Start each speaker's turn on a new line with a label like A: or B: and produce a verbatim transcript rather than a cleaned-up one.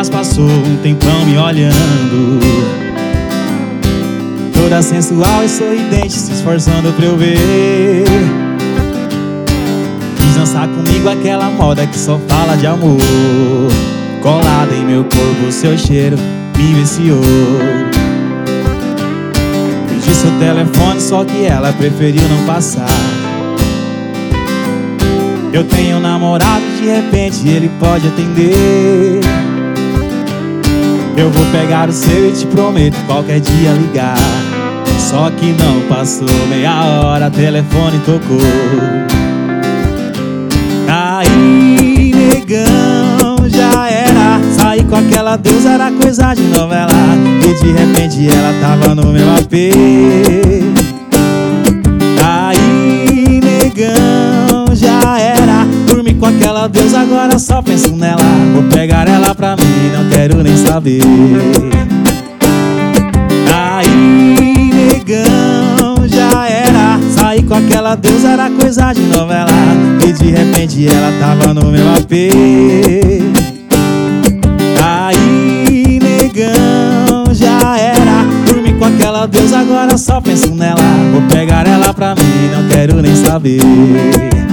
A: mas passou um tempão me olhando, toda sensual e sorridente, se esforçando pra eu ver. Quis dançar comigo aquela moda que só fala de amor. Colada em meu corpo, seu cheiro me viciou. Pedi seu telefone, só que ela preferiu não passar. Eu tenho um namorado, de repente ele pode atender. Eu vou pegar o seu e te prometo qualquer dia ligar. Só que não passou meia hora, telefone tocou. Aí, negão, já era. Saí com aquela deusa, era coisa de novela. E de repente ela tava no meu A P. Aí, negão, já era. Dormi com aquela deusa, agora só penso nela. Vou pegar ela pra mim, não quero nem saber. Aí, negão, já era. Saí com aquela deusa, era coisa de novela. E de repente ela tava no meu A P. Aí, negão, já era. Dormi com aquela deusa, agora só penso nela. Vou pegar ela pra mim, não quero nem saber.